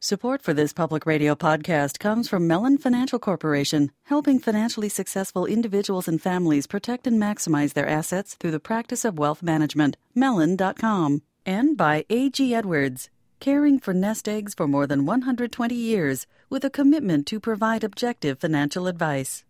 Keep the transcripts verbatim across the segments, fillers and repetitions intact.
Support for this public radio podcast comes from Mellon Financial Corporation, helping financially successful individuals and families protect and maximize their assets through the practice of wealth management. Mellon dot com. And by A G Edwards, caring for nest eggs for more than one hundred twenty years with a commitment to provide objective financial advice.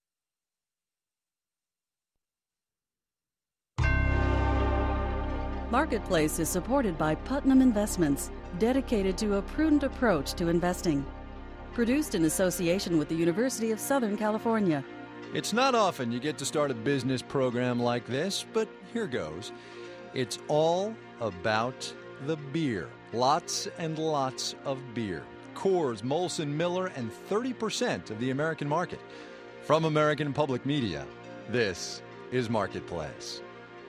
Marketplace is supported by Putnam Investments, dedicated to a prudent approach to investing. Produced in association with the University of Southern California. It's not often you get to start a business program like this, but here goes. It's all about the beer. Lots and lots of beer. Coors, Molson, Miller, and thirty percent of the American market. From American Public Media, this is Marketplace.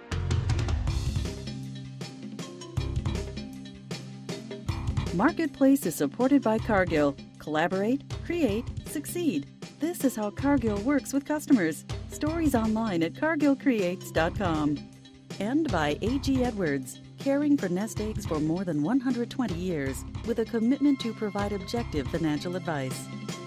Marketplace is supported by Cargill. Collaborate, create, succeed. This is how Cargill works with customers. Stories online at cargill creates dot com. And by A G Edwards, caring for nest eggs for more than one hundred twenty years with a commitment to provide objective financial advice.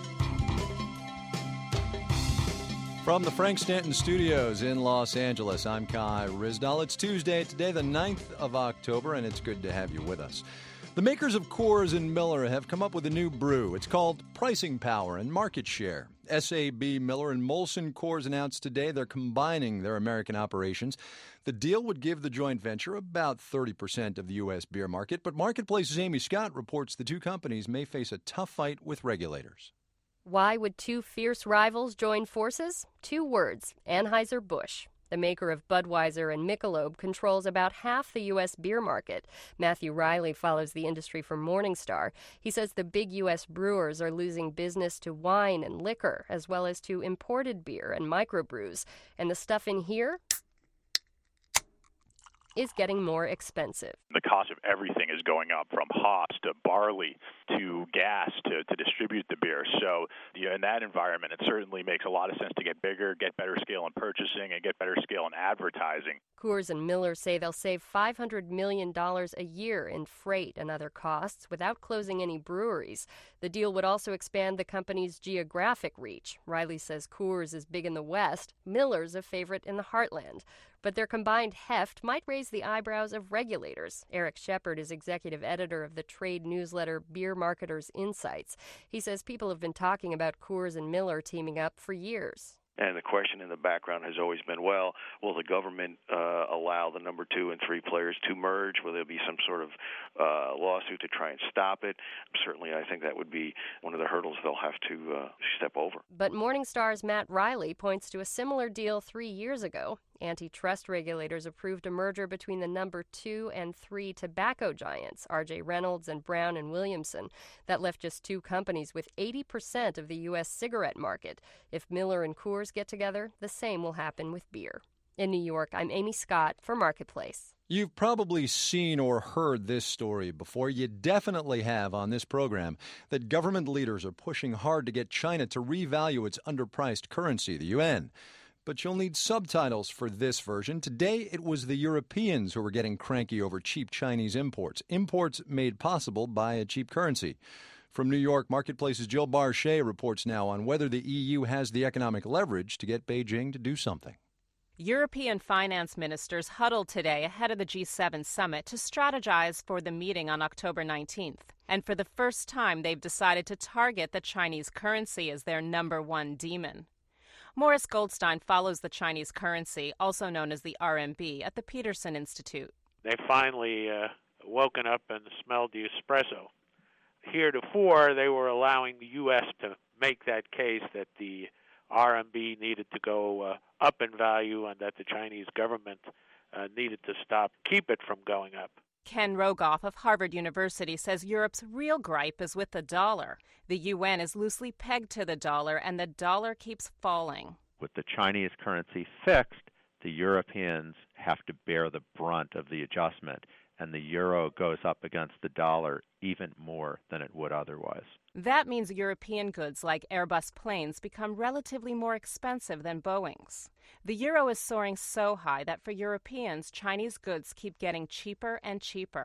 From the Frank Stanton Studios in Los Angeles, I'm Kai Ryssdal. It's Tuesday, today the ninth of October, and it's good to have you with us. The makers of Coors and Miller have come up with a new brew. It's called Pricing Power and Market Share. S A B Miller and Molson Coors announced today they're combining their American operations. The deal would give the joint venture about thirty percent of the U S beer market, but Marketplace's Amy Scott reports the two companies may face a tough fight with regulators. Why would two fierce rivals join forces? Two words, Anheuser-Busch. The maker of Budweiser and Michelob controls about half the U S beer market. Matthew Riley follows the industry for Morningstar. He says the big U S brewers are losing business to wine and liquor, as well as to imported beer and microbrews. And the stuff in here is getting more expensive. The cost of everything is going up, from hops to barley to gas to, to distribute the beer. So you know, in that environment, it certainly makes a lot of sense to get bigger, get better scale in purchasing, and get better scale in advertising. Coors and Miller say they'll save five hundred million dollars a year in freight and other costs without closing any breweries. The deal would also expand the company's geographic reach. Riley says Coors is big in the West, Miller's a favorite in the heartland. But their combined heft might raise the eyebrows of regulators. Eric Shepard is executive editor of the trade newsletter Beer Marketers Insights. He says people have been talking about Coors and Miller teaming up for years. And the question in the background has always been, well, will the government uh, allow the number two and three players to merge? Will there be some sort of uh, lawsuit to try and stop it? Certainly, I think that would be one of the hurdles they'll have to uh, step over. But Morningstar's Matt Riley points to a similar deal three years ago. Antitrust regulators approved a merger between the number two and three tobacco giants, R J Reynolds and Brown and Williamson. That left just two companies with eighty percent of the U S cigarette market. If Miller and Coors get together, the same will happen with beer. In New York, I'm Amy Scott for Marketplace. You've probably seen or heard this story before. You definitely have on this program that government leaders are pushing hard to get China to revalue its underpriced currency, the yuan. But you'll need subtitles for this version. Today, it was the Europeans who were getting cranky over cheap Chinese imports. Imports made possible by a cheap currency. From New York, Marketplace's Jill Barchet reports now on whether the E U has the economic leverage to get Beijing to do something. European finance ministers huddled today ahead of the G seven summit to strategize for the meeting on October nineteenth. And for the first time, they've decided to target the Chinese currency as their number one demon. Morris Goldstein follows the Chinese currency, also known as the R M B, at the Peterson Institute. They finally uh, woken up and smelled the espresso. Heretofore, they were allowing the U S to make that case that the R M B needed to go uh, up in value and that the Chinese government uh, needed to stop, keep it from going up. Ken Rogoff of Harvard University says Europe's real gripe is with the dollar. The yuan is loosely pegged to the dollar, and the dollar keeps falling. With the Chinese currency fixed, the Europeans have to bear the brunt of the adjustment, and the euro goes up against the dollar even more than it would otherwise. That means European goods like Airbus planes become relatively more expensive than Boeing's. The euro is soaring so high that for Europeans, Chinese goods keep getting cheaper and cheaper.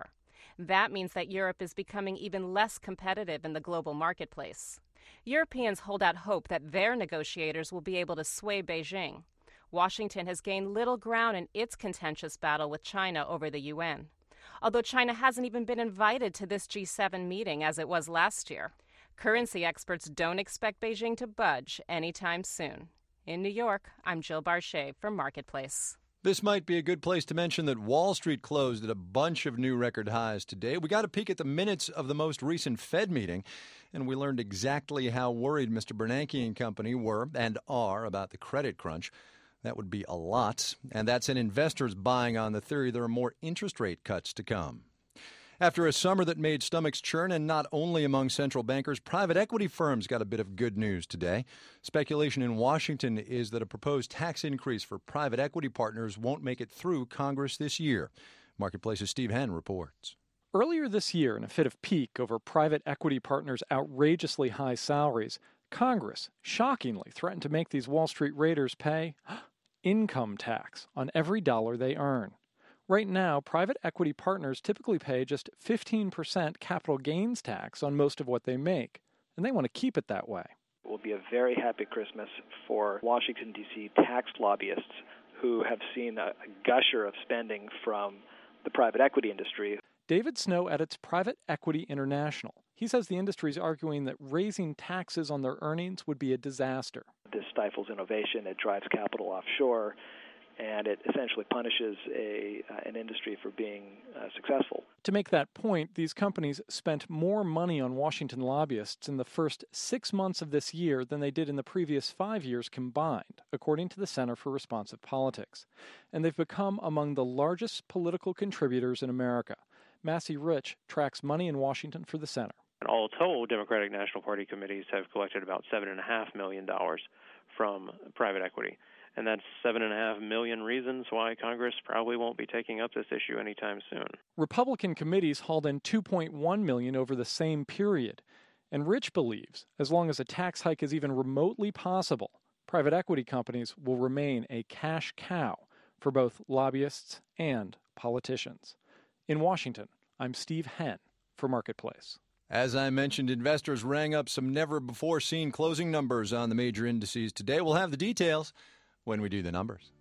That means that Europe is becoming even less competitive in the global marketplace. Europeans hold out hope that their negotiators will be able to sway Beijing. Washington has gained little ground in its contentious battle with China over the U N, although China hasn't even been invited to this G seven meeting as it was last year. Currency experts don't expect Beijing to budge anytime soon. In New York, I'm Jill Barchet for Marketplace. This might be a good place to mention that Wall Street closed at a bunch of new record highs today. We got a peek at the minutes of the most recent Fed meeting, and we learned exactly how worried Mister Bernanke and company were and are about the credit crunch. That would be a lot, and that's in investors buying on the theory there are more interest rate cuts to come. After a summer that made stomachs churn, and not only among central bankers, private equity firms got a bit of good news today. Speculation in Washington is that a proposed tax increase for private equity partners won't make it through Congress this year. Marketplace's Steve Henn reports. Earlier this year, in a fit of pique over private equity partners' outrageously high salaries, Congress shockingly threatened to make these Wall Street raiders pay income tax on every dollar they earn. Right now, private equity partners typically pay just fifteen percent capital gains tax on most of what they make, and they want to keep it that way. It will be a very happy Christmas for Washington, D C tax lobbyists who have seen a gusher of spending from the private equity industry. David Snow edits Private Equity International. He says the industry is arguing that raising taxes on their earnings would be a disaster. This stifles innovation, it drives capital offshore, and it essentially punishes a uh, an industry for being uh, successful. To make that point, these companies spent more money on Washington lobbyists in the first six months of this year than they did in the previous five years combined, according to the Center for Responsive Politics. And they've become among the largest political contributors in America. Massey Rich tracks money in Washington for the Center. All told, Democratic National Party committees have collected about seven point five million dollars from private equity. And that's seven and a half million reasons why Congress probably won't be taking up this issue anytime soon. Republican committees hauled in two point one million dollars over the same period. And Rich believes, as long as a tax hike is even remotely possible, private equity companies will remain a cash cow for both lobbyists and politicians. In Washington, I'm Steve Henn for Marketplace. As I mentioned, investors rang up some never-before-seen closing numbers on the major indices today. We'll have the details when we do the numbers.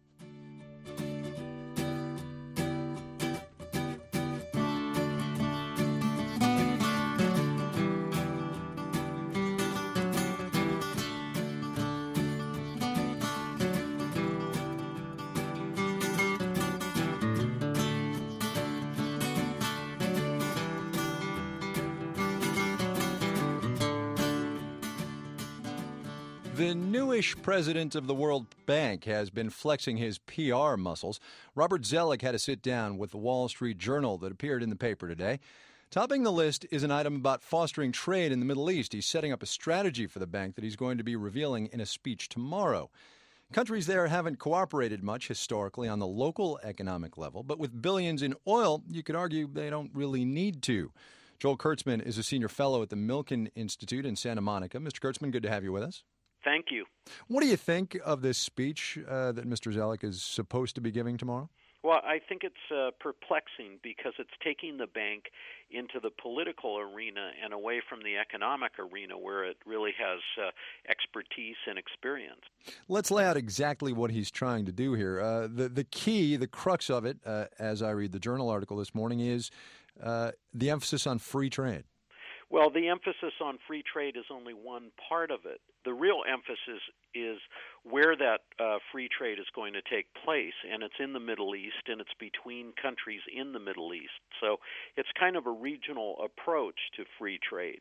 The newish president of the World Bank has been flexing his P R muscles. Robert Zoellick had a sit-down with the Wall Street Journal that appeared in the paper today. Topping the list is an item about fostering trade in the Middle East. He's setting up a strategy for the bank that he's going to be revealing in a speech tomorrow. Countries there haven't cooperated much historically on the local economic level, but with billions in oil, you could argue they don't really need to. Joel Kurtzman is a senior fellow at the Milken Institute in Santa Monica. Mister Kurtzman, good to have you with us. Thank you. What do you think of this speech uh, that Mister Zoellick is supposed to be giving tomorrow? Well, I think it's uh, perplexing because it's taking the bank into the political arena and away from the economic arena where it really has uh, expertise and experience. Let's lay out exactly what he's trying to do here. Uh, the, the key, the crux of it, uh, as I read the Journal article this morning, is uh, the emphasis on free trade. Well, the emphasis on free trade is only one part of it. The real emphasis is where that uh, free trade is going to take place, and it's in the Middle East, and it's between countries in the Middle East. So it's kind of a regional approach to free trade.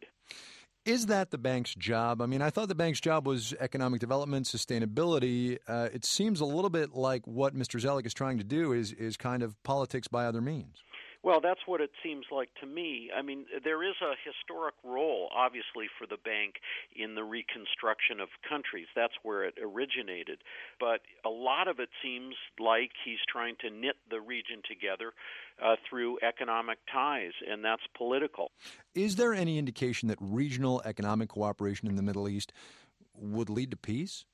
Is that the bank's job? I mean, I thought the bank's job was economic development, sustainability. Uh, it seems a little bit like what Mister Zoellick is trying to do is is kind of politics by other means. Well, that's what it seems like to me. I mean, there is a historic role, obviously, for the bank in the reconstruction of countries. That's where it originated. But a lot of it seems like he's trying to knit the region together uh, through economic ties, and that's political. Is there any indication that regional economic cooperation in the Middle East would lead to peace?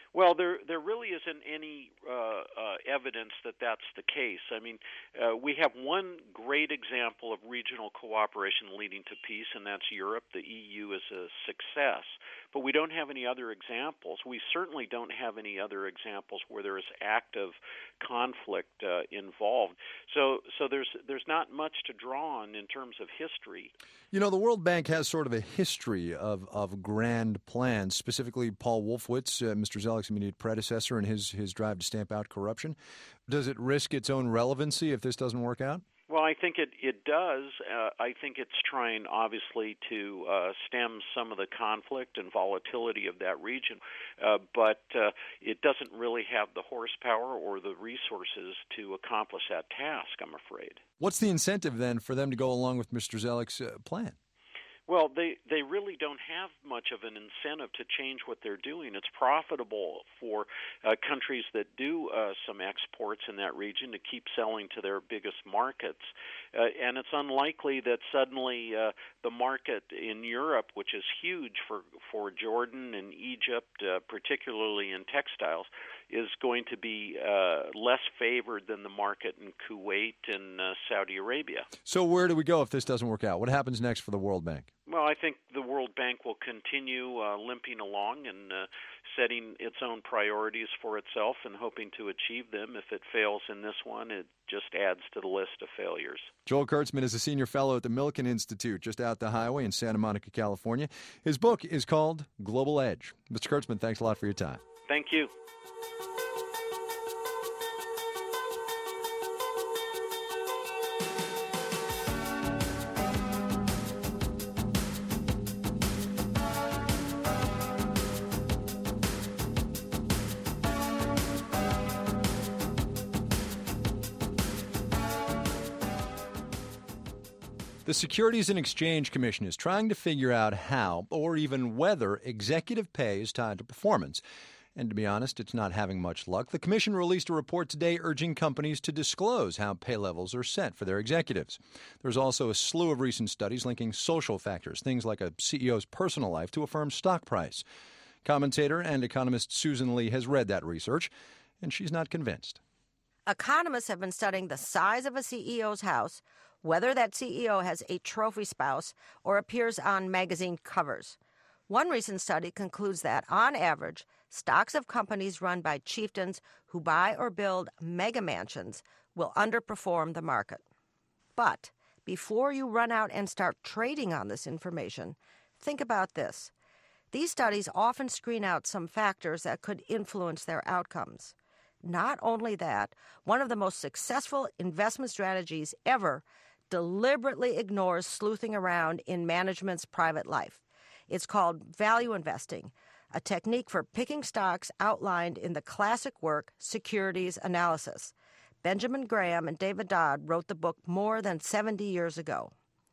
Well, there there really isn't any uh, uh, evidence that that's the case. I mean, uh, we have one great example of regional cooperation leading to peace, and that's Europe. The E U is a success. But we don't have any other examples. We certainly don't have any other examples where there is active conflict uh, involved. So so there's there's not much to draw on in terms of history. You know, the World Bank has sort of a history of, of grand plans, specifically Paul Wolfowitz, uh, Mister Zellick's immediate predecessor, and his, his drive to stamp out corruption. Does it risk its own relevancy if this doesn't work out? Well, I think it, it does. Uh, I think it's trying, obviously, to uh, stem some of the conflict and volatility of that region, uh, but uh, it doesn't really have the horsepower or the resources to accomplish that task, I'm afraid. What's the incentive, then, for them to go along with Mister Zellick's uh, plan? Well, they, they really don't have much of an incentive to change what they're doing. It's profitable for uh, countries that do uh, some exports in that region to keep selling to their biggest markets. Uh, and it's unlikely that suddenly uh, the market in Europe, which is huge for, for Jordan and Egypt, uh, particularly in textiles, is going to be uh, less favored than the market in Kuwait and uh, Saudi Arabia. So where do we go if this doesn't work out? What happens next for the World Bank? Well, I think the World Bank will continue uh, limping along and uh, setting its own priorities for itself and hoping to achieve them. If it fails in this one, it just adds to the list of failures. Joel Kurtzman is a senior fellow at the Milken Institute, just out the highway in Santa Monica, California. His book is called Global Edge. Mister Kurtzman, thanks a lot for your time. Thank you. The Securities and Exchange Commission is trying to figure out how, or even whether, executive pay is tied to performance. And to be honest, it's not having much luck. The Commission released a report today urging companies to disclose how pay levels are set for their executives. There's also a slew of recent studies linking social factors, things like a C E O's personal life to a firm's stock price. Commentator and economist Susan Lee has read that research, and she's not convinced. Economists have been studying the size of a C E O's house, whether that C E O has a trophy spouse or appears on magazine covers. One recent study concludes that, on average, stocks of companies run by chieftains who buy or build mega mansions will underperform the market. But before you run out and start trading on this information, think about this. These studies often screen out some factors that could influence their outcomes. Not only that, one of the most successful investment strategies ever deliberately ignores sleuthing around in management's private life. It's called value investing, a technique for picking stocks outlined in the classic work Securities Analysis. Benjamin Graham and David Dodd wrote the book more than seventy years ago.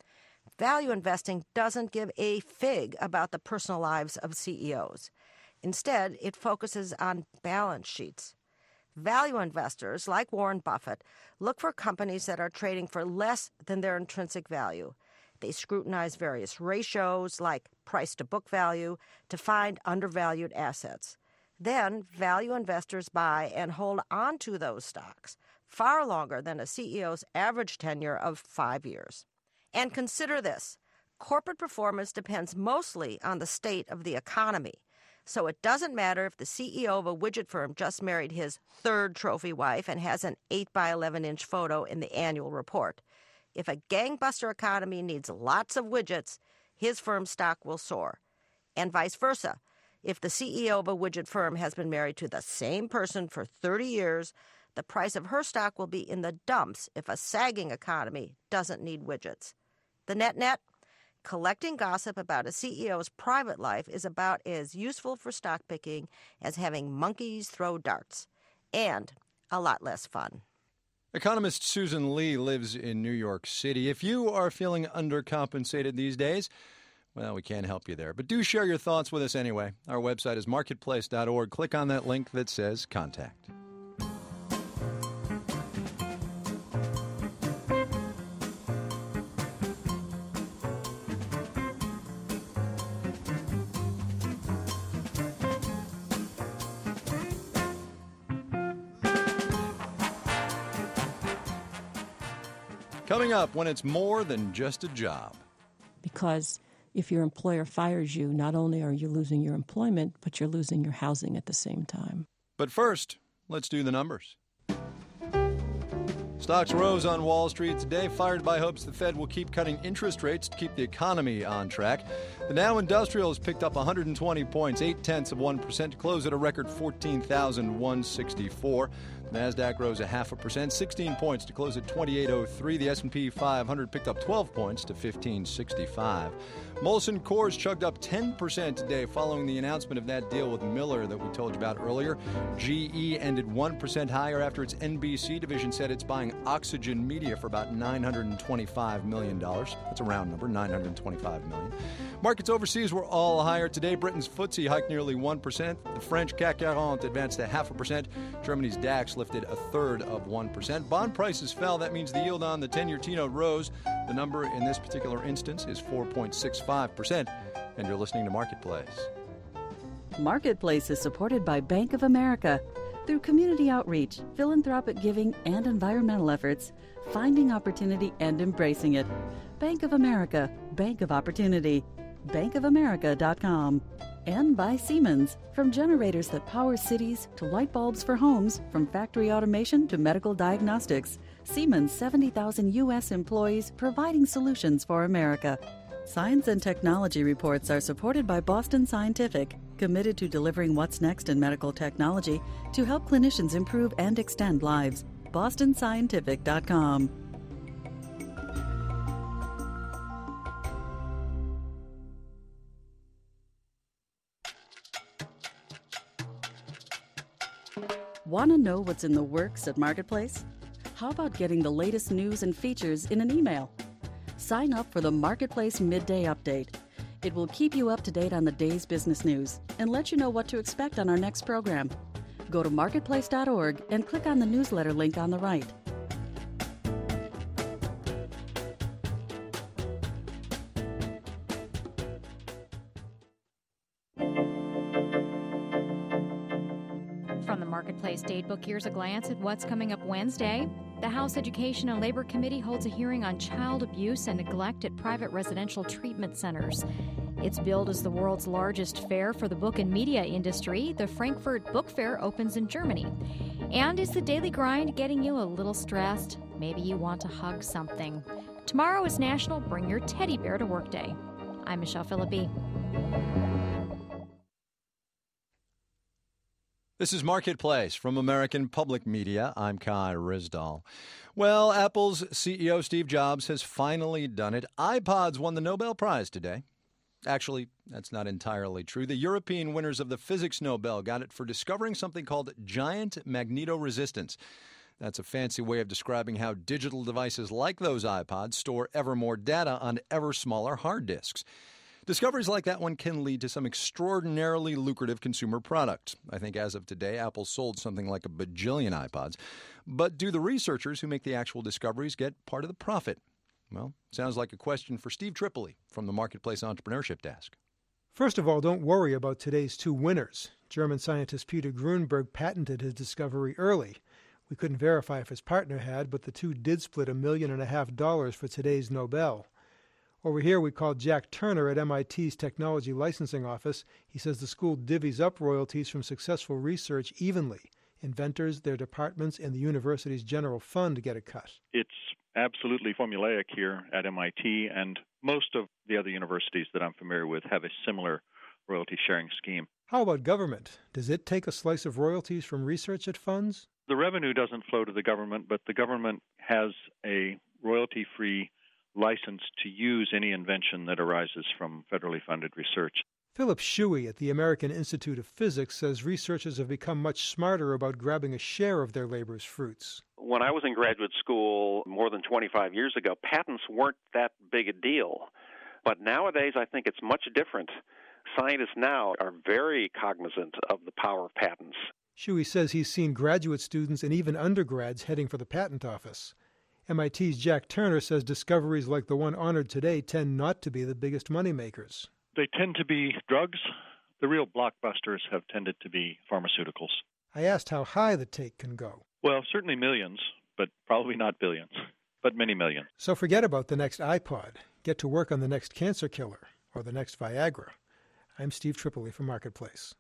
Value investing doesn't give a fig about the personal lives of C E Os. Instead, it focuses on balance sheets. Value investors, like Warren Buffett, look for companies that are trading for less than their intrinsic value. They scrutinize various ratios, like price-to-book value, to find undervalued assets. Then, value investors buy and hold on to those stocks far longer than a C E O's average tenure of five years. And consider this. Corporate performance depends mostly on the state of the economy. So it doesn't matter if the C E O of a widget firm just married his third trophy wife and has an eight by eleven inch photo in the annual report. If a gangbuster economy needs lots of widgets, his firm's stock will soar. And vice versa. If the C E O of a widget firm has been married to the same person for thirty years, the price of her stock will be in the dumps if a sagging economy doesn't need widgets. The net-net? Collecting gossip about a C E O's private life is about as useful for stock picking as having monkeys throw darts, and a lot less fun. Economist Susan Lee lives in New York City. If you are feeling undercompensated these days, well, we can't help you there. But do share your thoughts with us anyway. Our website is marketplace dot org. Click on that link that says Contact. Coming up when it's more than just a job. Because if your employer fires you, not only are you losing your employment, but you're losing your housing at the same time. But first, let's do the numbers. Stocks rose on Wall Street today, fired by hopes the Fed will keep cutting interest rates to keep the economy on track. The Dow Industrial has picked up one hundred twenty points, eight tenths of one percent, to close at a record fourteen thousand one hundred sixty-four. The NASDAQ rose a half a percent, sixteen points, to close at twenty-eight oh three. The S and P five hundred picked up twelve points to fifteen sixty-five. Molson Coors chugged up ten percent today following the announcement of that deal with Miller that we told you about earlier. G E ended one percent higher after its N B C division said it's buying Oxygen Media for about nine hundred twenty-five million dollars. That's a round number, nine hundred twenty-five million dollars. Markets overseas were all higher today. Britain's F T S E hiked nearly one percent. The French C A C forty advanced a half a percent. Germany's DAX lifted a third of one percent. Bond prices fell. That means the yield on the ten-year T-note rose. The number in this particular instance is four point six five percent. And you're listening to Marketplace. Marketplace is supported by Bank of America. Through community outreach, philanthropic giving, and environmental efforts, finding opportunity and embracing it. Bank of America, Bank of Opportunity. bank of america dot com. And by Siemens. From generators that power cities to light bulbs for homes, from factory automation to medical diagnostics, Siemens' seventy thousand U S employees providing solutions for America. Science and technology reports are supported by Boston Scientific, committed to delivering what's next in medical technology to help clinicians improve and extend lives. boston scientific dot com. Want to know what's in the works at Marketplace? How about getting the latest news and features in an email? Sign up for the Marketplace Midday Update. It will keep you up to date on the day's business news and let you know what to expect on our next program. Go to marketplace dot org and click on the newsletter link on the right. From the Marketplace Datebook, here's a glance at what's coming up Wednesday. The House Education and Labor Committee holds a hearing on child abuse and neglect at private residential treatment centers. It's billed as the world's largest fair for the book and media industry. The Frankfurt Book Fair opens in Germany. And is the daily grind getting you a little stressed? Maybe you want to hug something. Tomorrow is National Bring Your Teddy Bear to Work Day. I'm Michelle Philippi. This is Marketplace from American Public Media. I'm Kai Ryssdal. Well, Apple's C E O Steve Jobs has finally done it. iPods won the Nobel Prize today. Actually, that's not entirely true. The European winners of the Physics Nobel got it for discovering something called giant magnetoresistance. That's a fancy way of describing how digital devices like those iPods store ever more data on ever smaller hard disks. Discoveries like that one can lead to some extraordinarily lucrative consumer products. I think as of today, Apple sold something like a bajillion iPods. But do the researchers who make the actual discoveries get part of the profit? Well, sounds like a question for Steve Tripoli from the Marketplace Entrepreneurship Desk. First of all, don't worry about today's two winners. German scientist Peter Grunberg patented his discovery early. We couldn't verify if his partner had, but the two did split a million and a half dollars for today's Nobel. Over here, we called Jack Turner at M I T's Technology Licensing Office. He says the school divvies up royalties from successful research evenly. Inventors, their departments, and the university's general fund get a cut. It's absolutely formulaic here at M I T, and most of the other universities that I'm familiar with have a similar royalty sharing scheme. How about government? Does it take a slice of royalties from research it funds? The revenue doesn't flow to the government, but the government has a royalty-free license to use any invention that arises from federally funded research. Philip Shuey at the American Institute of Physics says researchers have become much smarter about grabbing a share of their labor's fruits. When I was in graduate school more than twenty-five years ago, patents weren't that big a deal. But nowadays, I think it's much different. Scientists now are very cognizant of the power of patents. Shuey says he's seen graduate students and even undergrads heading for the patent office. M I T's Jack Turner says discoveries like the one honored today tend not to be the biggest moneymakers. They tend to be drugs. The real blockbusters have tended to be pharmaceuticals. I asked how high the take can go. Well, certainly millions, but probably not billions. but many millions. So forget about the next iPod. Get to work on the next cancer killer or the next Viagra. I'm Steve Tripoli for Marketplace.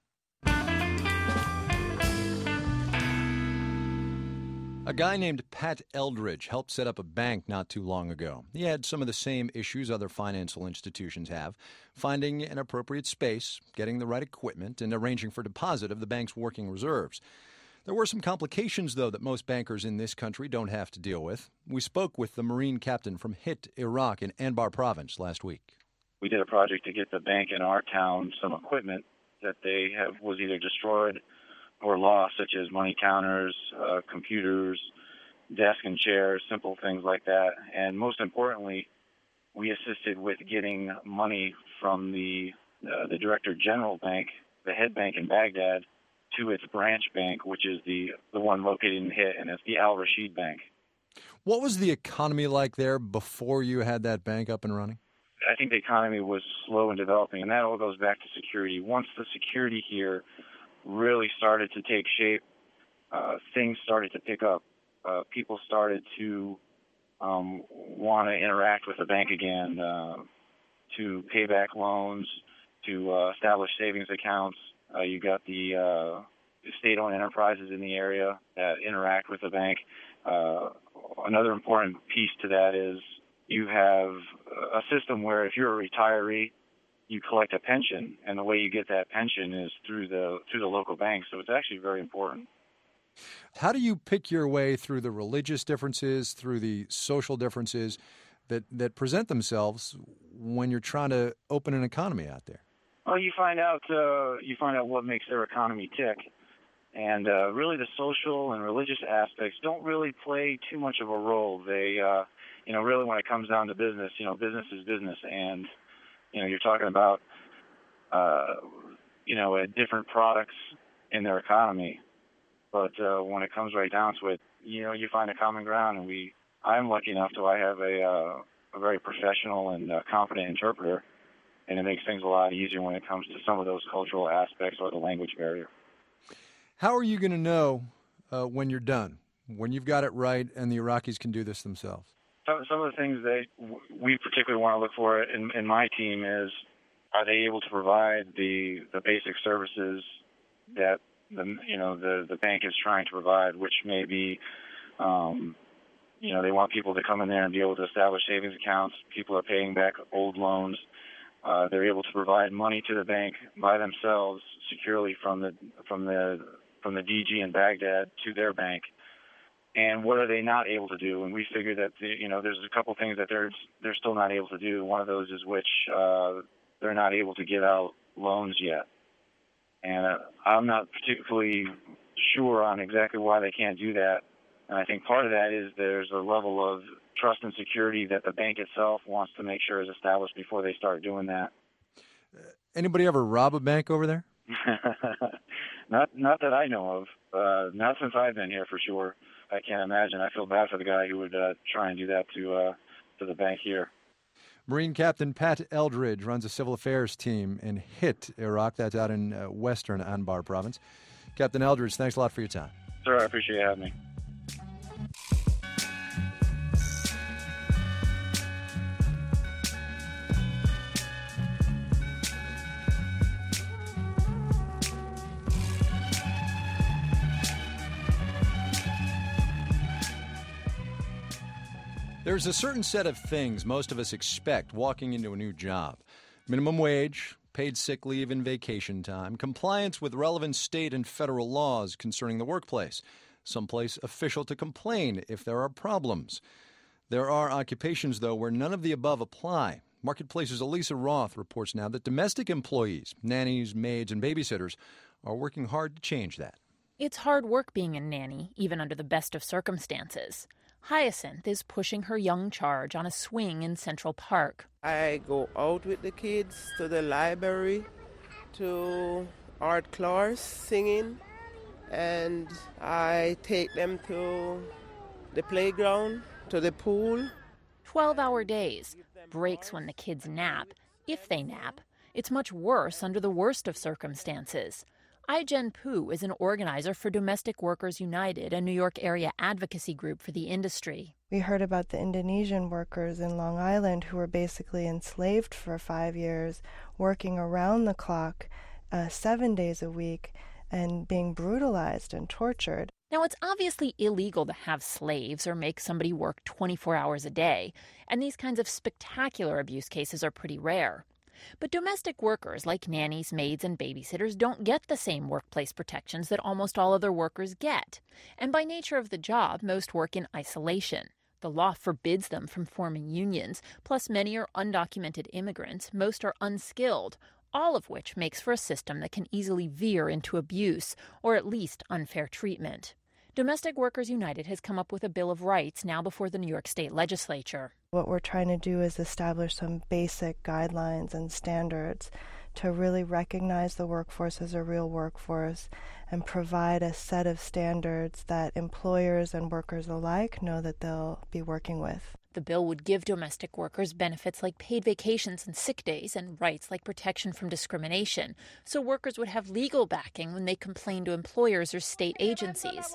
A guy named Pat Eldridge helped set up a bank not too long ago. He had some of the same issues other financial institutions have, finding an appropriate space, getting the right equipment, and arranging for deposit of the bank's working reserves. There were some complications, though, that most bankers in this country don't have to deal with. We spoke with the Marine captain from Hit, Iraq, in Anbar province last week. We did a project to get the bank in our town some equipment that they have was either destroyed or lost, such as money counters, uh, computers, desk and chairs, simple things like that. And most importantly, we assisted with getting money from the uh, the Director General Bank, the head bank in Baghdad, to its branch bank, which is the, the one located in Hit, and it's the Al Rashid Bank. What was the economy like there before you had that bank up and running? I think the economy was slow in developing, and that all goes back to security. Once the security here really started to take shape, uh, things started to pick up. Uh, people started to um, want to interact with the bank again, uh, to pay back loans, to uh, establish savings accounts. Uh, you got the uh, state-owned enterprises in the area that interact with the bank. Uh, another important piece to that is you have a system where if you're a retiree, you collect a pension, and the way you get that pension is through the through the local bank. So it's actually very important. How do you pick your way through the religious differences, through the social differences that, that present themselves when you're trying to open an economy out there? Well, you find out uh, you find out what makes their economy tick, and uh, really the social and religious aspects don't really play too much of a role. They, uh, you know, really when it comes down to business, you know, business is business, and you know, you're talking about, uh, you know, uh, different products in their economy. But uh, when it comes right down to it, you know, you find a common ground. And we, I'm lucky enough to I have a, uh, a very professional and uh, competent interpreter, and it makes things a lot easier when it comes to some of those cultural aspects or the language barrier. How are you going to know uh, when you're done, when you've got it right and the Iraqis can do this themselves? Some, some of the things that we particularly want to look for in, in my team is, are they able to provide the the basic services that the you know the the bank is trying to provide, which may be, um, you know, they want people to come in there and be able to establish savings accounts. People are paying back old loans. Uh, they're able to provide money to the bank by themselves securely from the from the from the D G in Baghdad to their bank. And what are they not able to do? And we figure that the, you know there's a couple things that they're they're still not able to do. One of those is which uh, they're not able to give out loans yet. And uh, I'm not particularly sure on exactly why they can't do that. And I think part of that is there's a level of trust and security that the bank itself wants to make sure is established before they start doing that. Anybody ever rob a bank over there? not not that I know of. Uh, not since I've been here, for sure. I can't imagine. I feel bad for the guy who would uh, try and do that to uh, to the bank here. Marine Captain Pat Eldridge runs a civil affairs team in Hit, Iraq. That's out in uh, western Anbar province. Captain Eldridge, thanks a lot for your time. Sir, I appreciate you having me. There's a certain set of things most of us expect walking into a new job. Minimum wage, paid sick leave and vacation time, compliance with relevant state and federal laws concerning the workplace, someplace official to complain if there are problems. There are occupations, though, where none of the above apply. Marketplace's Elisa Roth reports now that domestic employees, nannies, maids, and babysitters are working hard to change that. It's hard work being a nanny, even under the best of circumstances. Hyacinth is pushing her young charge on a swing in Central Park. I go out with the kids to the library, to art class, singing, and I take them to the playground, to the pool. twelve-hour days, breaks when the kids nap, if they nap. It's much worse under the worst of circumstances. Ai-jen Poo is an organizer for Domestic Workers United, a New York area advocacy group for the industry. We heard about the Indonesian workers in Long Island who were basically enslaved for five years, working around the clock, uh, seven days a week, and being brutalized and tortured. Now, it's obviously illegal to have slaves or make somebody work twenty-four hours a day, and these kinds of spectacular abuse cases are pretty rare. But domestic workers like nannies, maids, and babysitters don't get the same workplace protections that almost all other workers get. And by nature of the job, most work in isolation. The law forbids them from forming unions, plus many are undocumented immigrants, most are unskilled, all of which makes for a system that can easily veer into abuse, or at least unfair treatment. Domestic Workers United has come up with a Bill of Rights now before the New York State Legislature. What we're trying to do is establish some basic guidelines and standards to really recognize the workforce as a real workforce and provide a set of standards that employers and workers alike know that they'll be working with. The bill would give domestic workers benefits like paid vacations and sick days and rights like protection from discrimination, so workers would have legal backing when they complain to employers or state agencies.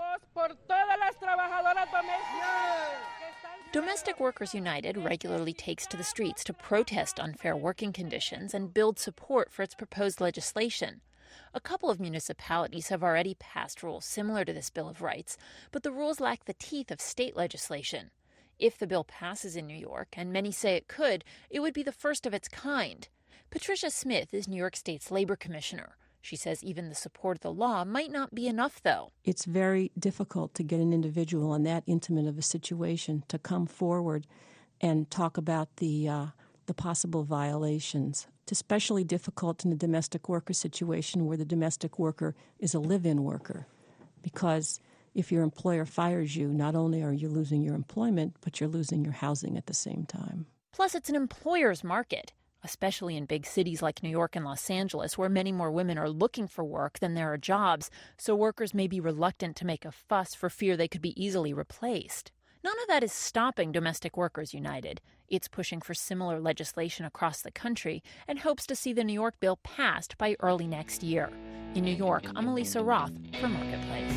Domestic Workers United regularly takes to the streets to protest unfair working conditions and build support for its proposed legislation. A couple of municipalities have already passed rules similar to this Bill of Rights, but the rules lack the teeth of state legislation. If the bill passes in New York, and many say it could, it would be the first of its kind. Patricia Smith is New York State's labor commissioner. She says even the support of the law might not be enough, though. It's very difficult to get an individual in that intimate of a situation to come forward and talk about the uh, the possible violations. It's especially difficult in a domestic worker situation where the domestic worker is a live-in worker, because if your employer fires you, not only are you losing your employment, but you're losing your housing at the same time. Plus, it's an employer's market, especially in big cities like New York and Los Angeles, where many more women are looking for work than there are jobs, so workers may be reluctant to make a fuss for fear they could be easily replaced. None of that is stopping Domestic Workers United. It's pushing for similar legislation across the country and hopes to see the New York bill passed by early next year. In New York, I'm Elisa Roth for Marketplace.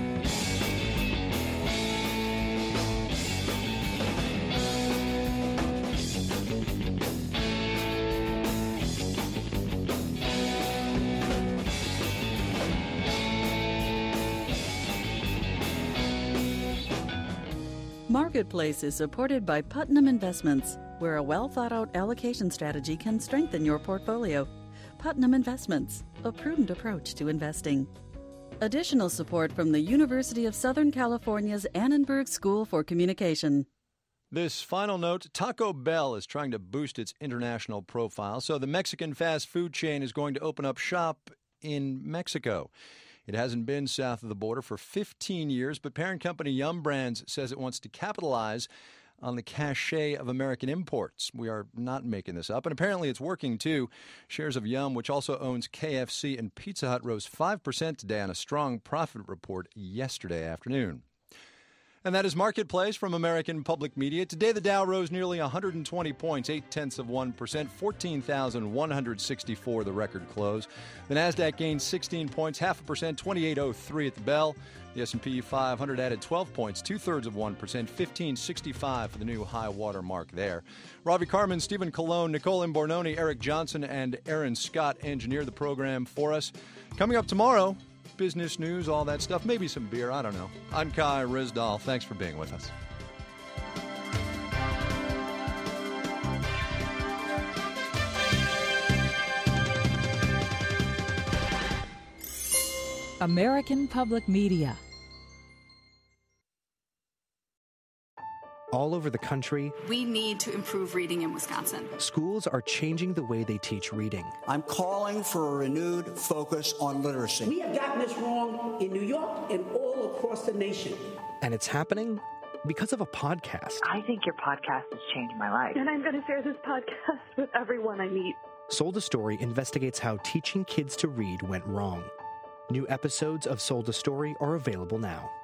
Marketplace is supported by Putnam Investments, where a well-thought-out allocation strategy can strengthen your portfolio. Putnam Investments, a prudent approach to investing. Additional support from the University of Southern California's Annenberg School for Communication. This final note, Taco Bell is trying to boost its international profile, so the Mexican fast food chain is going to open up shop in Mexico. It hasn't been south of the border for fifteen years, but parent company Yum Brands says it wants to capitalize on the cachet of American imports. We are not making this up, and apparently it's working, too. Shares of Yum, which also owns K F C and Pizza Hut, rose five percent today on a strong profit report yesterday afternoon. And that is Marketplace from American Public Media. Today, the Dow rose nearly one hundred twenty points, eight-tenths of one percent, fourteen thousand one hundred sixty-four, the record close. The Nasdaq gained sixteen points, half a percent, twenty-eight oh three at the bell. The S and P five hundred added twelve points, two-thirds of one percent, fifteen sixty-five for the new high water mark there. Ravi Carmen, Stephen Colon, Nicole Imbornoni, Eric Johnson, and Aaron Scott engineered the program for us. Coming up tomorrow, business news, all that stuff, maybe some beer, I don't know. I'm Kai Ryssdal. Thanks for being with us. American Public Media. All over the country, we need to improve reading in Wisconsin. Schools are changing the way they teach reading. I'm calling for a renewed focus on literacy. We have gotten this wrong in New York and all across the nation. And it's happening because of a podcast. I think your podcast has changed my life. And I'm going to share this podcast with everyone I meet. Sold a Story investigates how teaching kids to read went wrong. New episodes of Sold a Story are available now.